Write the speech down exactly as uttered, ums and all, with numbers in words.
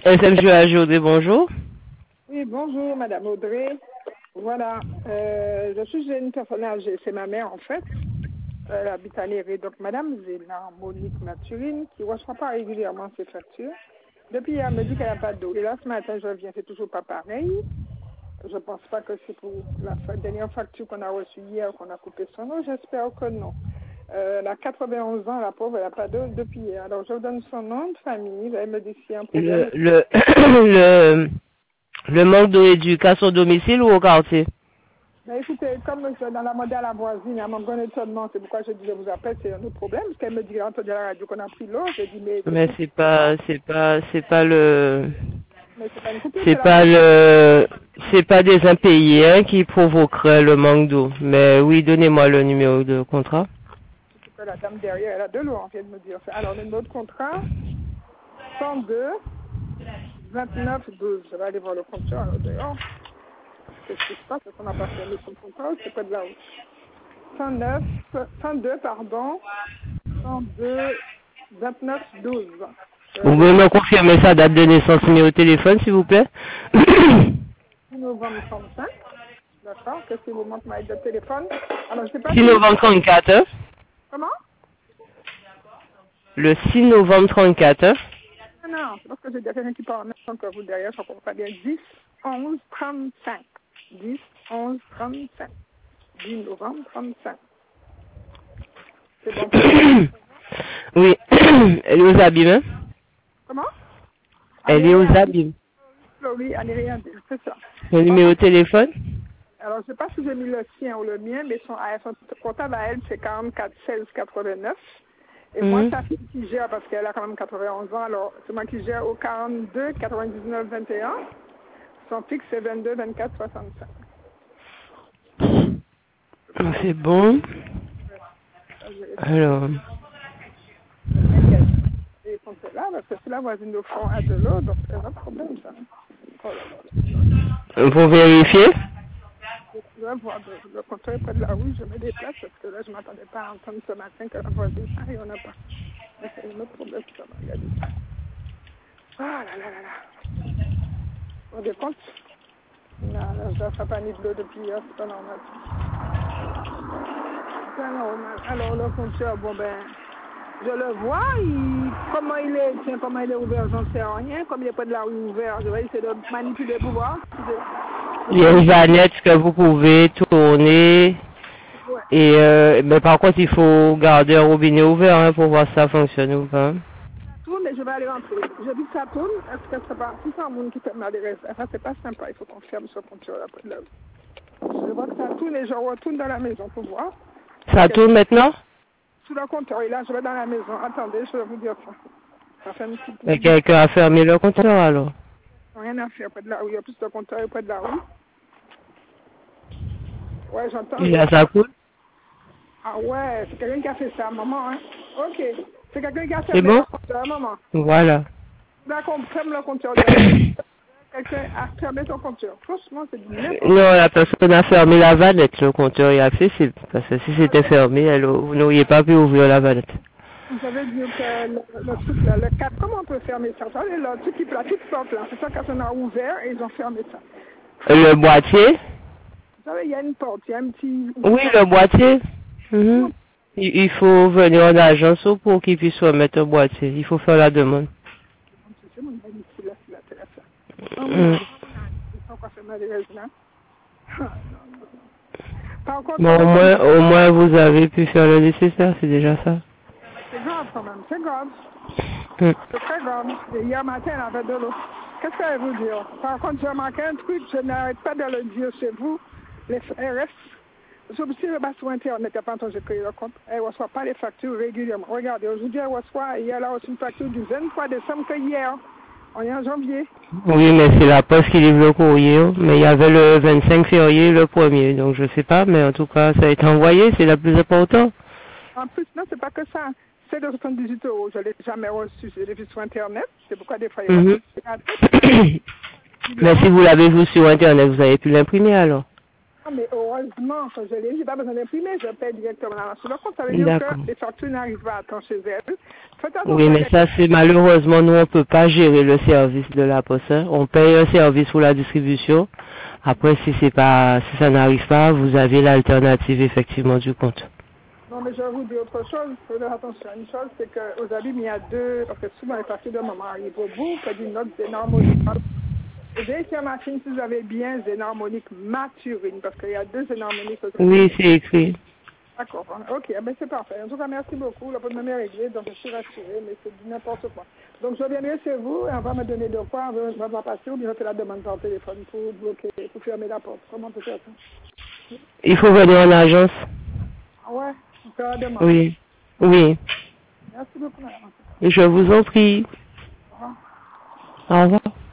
S M J A Jourdain, bonjour. Oui, bonjour, Madame Audrey. Voilà, euh, je suis une personne âgée, c'est ma mère en fait. Elle habite à Léré. Donc, Madame Zéna Monique Maturine, qui ne reçoit pas régulièrement ses factures. Depuis hier, elle me dit qu'elle n'a pas d'eau. Et là, ce matin, je reviens, c'est toujours pas pareil. Je ne pense pas que c'est pour la dernière facture qu'on a reçue hier, qu'on a coupé son eau. J'espère que non. Euh, elle a quatre-vingt-onze ans, la pauvre, elle n'a pas d'eau depuis hier. Alors, je vous donne son nom de famille. Elle me dit s'il y a un problème. Le, le, le, le manque d'éducation au domicile ou au quartier? Mais écoutez, comme je suis dans la modèle à la voisine, à mon grand étonnement, c'est pourquoi je dis je vous appelle, c'est un autre problème, parce qu'elle me dit, quand on dit à la radio qu'on a pris l'eau, j'ai dit, mais... Mais c'est pas, c'est pas, c'est pas le, Mais c'est pas une coupure, c'est pas le, c'est pas des impayés hein, qui provoqueraient le manque d'eau. Mais oui, donnez-moi le numéro de contrat. La dame derrière, elle a de l'eau, on vient de me dire ça. Alors, le numéro de contrat, cent deux, vingt-neuf, douze. Je vais aller voir le compteur, alors dehors. Qu'est-ce qui se passe? Est-ce qu'on n'a pas fait le contrat ou c'est pas de la route? cent neuf, cent deux, pardon, cent deux, vingt-neuf, douze. Vous pouvez me confirmer sa date de naissance, numéro de téléphone, s'il vous plaît? six novembre trente-cinq. D'accord, qu'est-ce que vous montrez ma de téléphone? Alors, je sais pas six novembre trente-quatre. Hein? Comment? Le six novembre trente-quatre. Hein? Non, non, c'est parce que j'ai déjà quelqu'un qui parle en même temps que vous derrière, je ne comprends pas bien. dix, onze, trente-cinq. dix, onze, trente-cinq. dix novembre trente-cinq. C'est bon. Oui, elle est aux abîmes. Hein? Comment? Elle est aux abîmes. Oui, elle n'est rien dit, c'est ça. Le numéro de téléphone? Alors, je ne sais pas si j'ai mis le sien ou le mien, mais son, son comptable à elle, c'est quarante-quatre seize quatre-vingt-neuf. Et mmh. moi, sa fille qui gère, parce qu'elle a quand même quatre-vingt-onze ans, alors c'est moi qui gère au quarante-deux quatre-vingt-dix-neuf vingt et un. Son fixe, c'est vingt-deux vingt-quatre soixante-cinq. C'est bon. Alors... Et là, parce que c'est la voisine de fond à de l'eau, donc c'est un problème, ça. Oh là là. Pour vérifier? Je vais voir le compteur près de la rue, je me déplace parce que là, je ne m'attendais pas à entendre ce matin que la voisine, ah, il n'y en a pas. Mais c'est un autre problème, ça va regarder. Ah là là là là. On décompte? Non, là, ça ne pas ni de l'eau depuis hier, c'est pas normal. C'est pas normal. Alors, le compteur, bon ben, je le vois, il, comment il est, tiens, comment il est ouvert, j'en sais rien. Comme il n'est pas de la rue ouverte, je vais essayer de manipuler pour voir. Il y a une vanette que vous pouvez tourner. Ouais. Et euh, mais par contre, il faut garder un robinet ouvert hein, pour voir si ça fonctionne ou pas. Ça tourne, mais je vais aller rentrer. Je dis que ça tourne. Est-ce que ça va? Si c'est un monde qui peut m'adresser, ça c'est pas sympa. Il faut qu'on ferme ce compteur là. Je vois que ça tourne et je retourne dans la maison pour voir. Ça tourne maintenant? Sous le compteur, et là, je vais dans la maison. Attendez, je vais vous dire ça. Ça fait une petite... Mais quelqu'un a fermé le compteur alors? Rien à faire près de la rue. Il y a plus de compteur près de la rue. Ouais, j'entends. Il a ça coule? Ah ouais, c'est quelqu'un qui a fait ça, maman, hein. Ok. C'est quelqu'un qui a fait ça, bon? le compteur, maman. Voilà. D'accord, on ferme le compteur. Quelqu'un a fermé son compteur. Franchement, c'est du n'importe quoi. Non, la personne a fermé la vanette. Le compteur est accessible. Parce que si c'était fermé, elle, vous n'auriez pas pu ouvrir la vanette. Vous avez dit que le, le truc là, le quatre, comment on peut fermer ça? Vous savez, le truc qui peut la toute porte là, c'est ça qu'on a ouvert et ils ont fermé ça. Le boîtier? Vous savez, il y a une porte, il y a un petit... Oui, le boîtier. Mm-hmm. il, il faut venir en agence pour qu'ils puissent remettre un boîtier. Il faut faire la demande. Mm. Bon, au moins, au moins, vous avez pu faire le nécessaire, c'est déjà ça. C'est grave quand même, c'est grave. Mm. C'est très grave. Et hier matin, elle avait de l'eau. Qu'est-ce que je vais vous dire? Par contre, j'ai remarqué un truc, je n'arrête pas de le dire chez vous, les R S. Je me suis rebattu sur Internet, il n'y a pas longtemps que j'ai créé le compte. Elle ne reçoit pas les factures régulièrement. Regardez, aujourd'hui, elle reçoit, hier, elle a reçu une facture du vingt-trois décembre que hier. On est en janvier. Oui, mais c'est la poste qui livre le courrier. Mais il y avait le vingt-cinq février, le premier. Donc je sais pas, mais en tout cas, ça a été envoyé, c'est la plus importante. En plus, non, c'est pas que ça. C'est de soixante-dix-huit euros. Je ne l'ai jamais reçu. Je l'ai vu sur Internet. C'est pourquoi des fois, il y a mm-hmm. Mais si vous l'avez vu sur Internet, vous avez pu l'imprimer alors? Ah, mais heureusement que je l'ai, j'ai pas besoin d'imprimer, je paie directement sur le compte. Ça veut dire que les factures n'arrivent pas à temps chez elle. Oui, mais ça, c'est malheureusement, nous, on peut pas gérer le service de la poste. Hein. On paye un service pour la distribution. Après, si c'est pas, si ça n'arrive pas, vous avez l'alternative, effectivement, du compte. Non, mais je vais vous dire autre chose. Il faut faire attention à une chose, c'est qu'aux abîmes, il y a deux, parce que souvent les factures de maman arrivent au bout, que d'une note zénharmonique. Et vérifiez la machine si vous avez bien zénharmonique maturine, parce qu'il y a deux zénharmoniques aussi. Oui, c'est écrit. D'accord, ok, ben c'est parfait. En tout cas, merci beaucoup. Le problème est réglé, donc je suis rassurée, mais c'est du n'importe quoi. Donc je reviendrai chez vous et on va me donner de quoi, on va, on va passer ou bien on fait la demande par téléphone pour bloquer, pour fermer la porte. Comment on peut faire ça? Il faut venir en agence. Ah ouais, on fait la demande. Oui, oui. Merci beaucoup, madame. Je vous en prie. Au revoir. Au revoir.